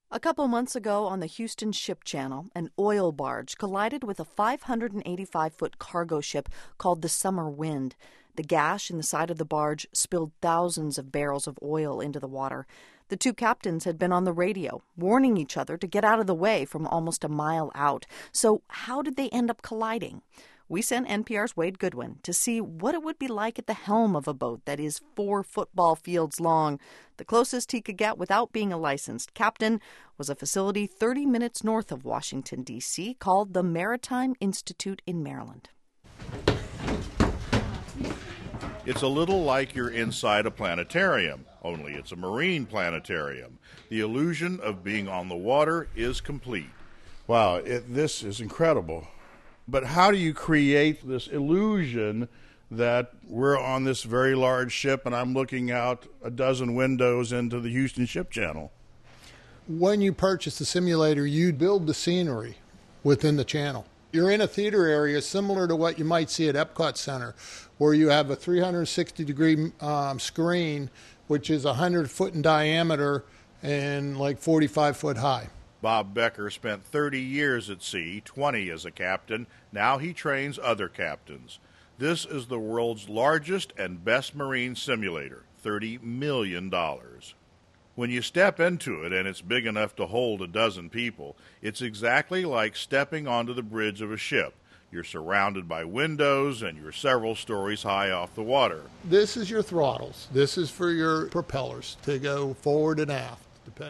A couple months ago on the Houston Ship Channel, an oil barge collided with a 585-foot cargo ship called the Summer Wind. The gash in the side of the barge spilled thousands of barrels of oil into the water. The two captains had been on the radio, warning each other to get out of the way from almost a mile out. So how did they end up colliding? We sent NPR's Wade Goodwin to see what it would be like at the helm of a boat that is 4 football fields long. The closest he could get without being a licensed captain was a facility 30 minutes north of Washington, D.C., called the Maritime Institute in Maryland. It's a little like you're inside a planetarium, only it's a marine planetarium. The illusion of being on the water is complete. Wow, this is incredible. But how do you create this illusion that we're on this very large ship and I'm looking out a dozen windows into the Houston Ship Channel? When you purchase the simulator, you build the scenery within the channel. You're in a theater area similar to what you might see at Epcot Center, where you have a 360-degree screen, which is 100 foot in diameter and like 45 foot high. Bob Becker spent 30 years at sea, 20 as a captain. Now he trains other captains. This is the world's largest and best marine simulator, $30 million. When you step into it and it's big enough to hold a dozen people, it's exactly like stepping onto the bridge of a ship. You're surrounded by windows and you're several stories high off the water. This is your throttles. This is for your propellers to go forward and aft.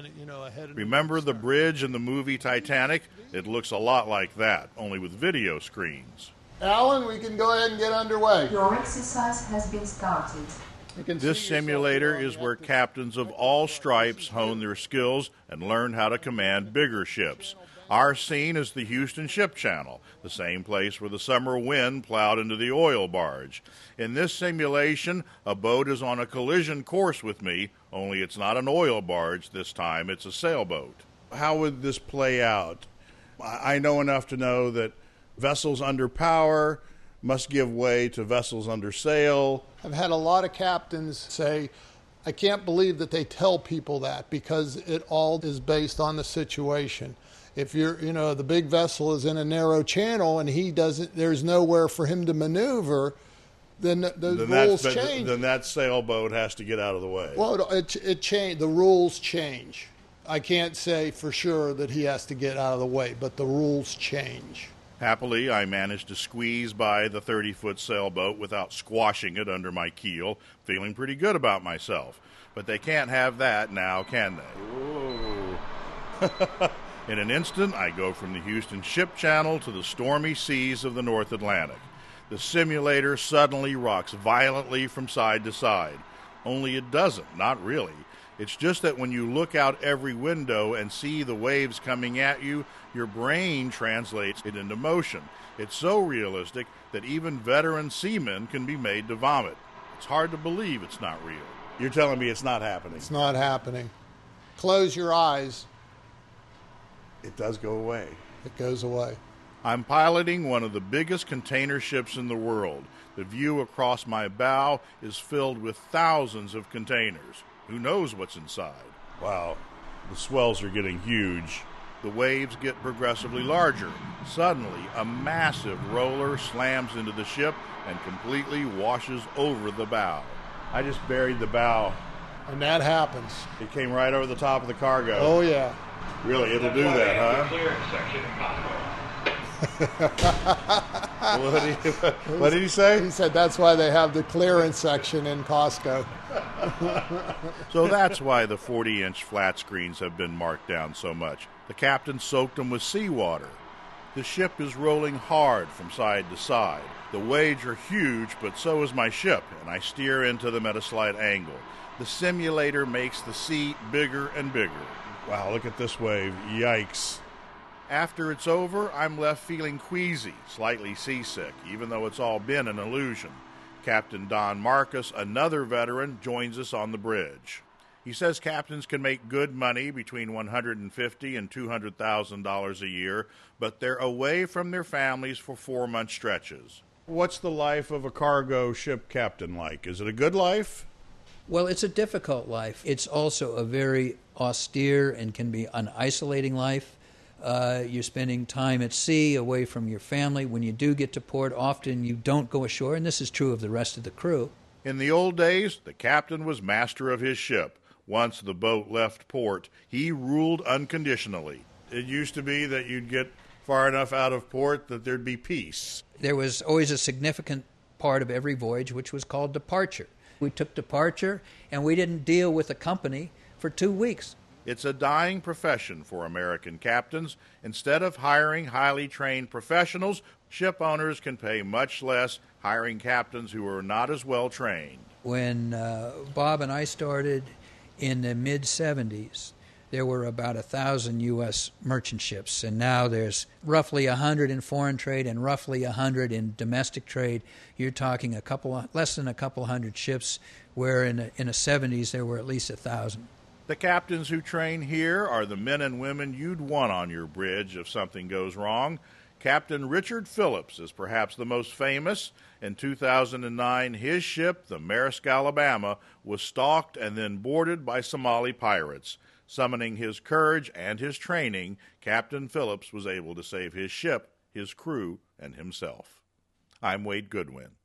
Remember the bridge in the movie Titanic? It looks a lot like that, only with video screens. Alan, we can go ahead and get underway. Your exercise has been started. This simulator is where captains of all stripes hone their skills and learn how to command bigger ships. Our scene is the Houston Ship Channel, the same place where the Summer Wind plowed into the oil barge. In this simulation, a boat is on a collision course with me, only it's not an oil barge this time, it's a sailboat. How would this play out? I know enough to know that vessels under power must give way to vessels under sail. I've had a lot of captains say, I can't believe that they tell people that, because it all is based on the situation. If the big vessel is in a narrow channel and there's nowhere for him to maneuver, then those rules change. Then that sailboat has to get out of the way. Well, the rules change. I can't say for sure that he has to get out of the way, but the rules change. Happily, I managed to squeeze by the 30-foot sailboat without squashing it under my keel, feeling pretty good about myself. But they can't have that now, can they? Whoa. In an instant, I go from the Houston Ship Channel to the stormy seas of the North Atlantic. The simulator suddenly rocks violently from side to side. Only it doesn't, not really. It's just that when you look out every window and see the waves coming at you, your brain translates it into motion. It's so realistic that even veteran seamen can be made to vomit. It's hard to believe it's not real. You're telling me it's not happening? It's not happening. Close your eyes. It does go away. It goes away. I'm piloting one of the biggest container ships in the world. The view across my bow is filled with thousands of containers. Who knows what's inside? Wow, the swells are getting huge. The waves get progressively larger. Suddenly, a massive roller slams into the ship and completely washes over the bow. I just buried the bow. And that happens. It came right over the top of the cargo. Oh, yeah. Really, it'll do that, huh? What did he say? He said that's why they have the clearance section in Costco. So that's why the 40-inch flat screens have been marked down so much. The captain soaked them with seawater. The ship is rolling hard from side to side. The waves are huge, but so is my ship, and I steer into them at a slight angle. The simulator makes the sea bigger and bigger. Wow, look at this wave. Yikes. After it's over, I'm left feeling queasy, slightly seasick, even though it's all been an illusion. Captain Don Marcus, another veteran, joins us on the bridge. He says captains can make good money, between $150,000 and $200,000 a year, but they're away from their families for 4-month stretches. What's the life of a cargo ship captain like? Is it a good life? Well, it's a difficult life. It's also a very austere and can be an isolating life. You're spending time at sea, away from your family. When you do get to port, often you don't go ashore, and this is true of the rest of the crew. In the old days, the captain was master of his ship. Once the boat left port, he ruled unconditionally. It used to be that you'd get far enough out of port that there'd be peace. There was always a significant part of every voyage which was called departure. We took departure, and we didn't deal with the company for 2 weeks. It's a dying profession for American captains. Instead of hiring highly trained professionals, ship owners can pay much less, hiring captains who are not as well trained. When Bob and I started in the mid-'70s, there were about 1,000 U.S. merchant ships, and now there's roughly 100 in foreign trade and roughly 100 in domestic trade. You're talking less than a couple hundred ships, where in the 70s there were at least 1,000. The captains who train here are the men and women you'd want on your bridge if something goes wrong. Captain Richard Phillips is perhaps the most famous. In 2009, his ship, the Maersk Alabama, was stalked and then boarded by Somali pirates. Summoning his courage and his training, Captain Phillips was able to save his ship, his crew, and himself. I'm Wade Goodwin.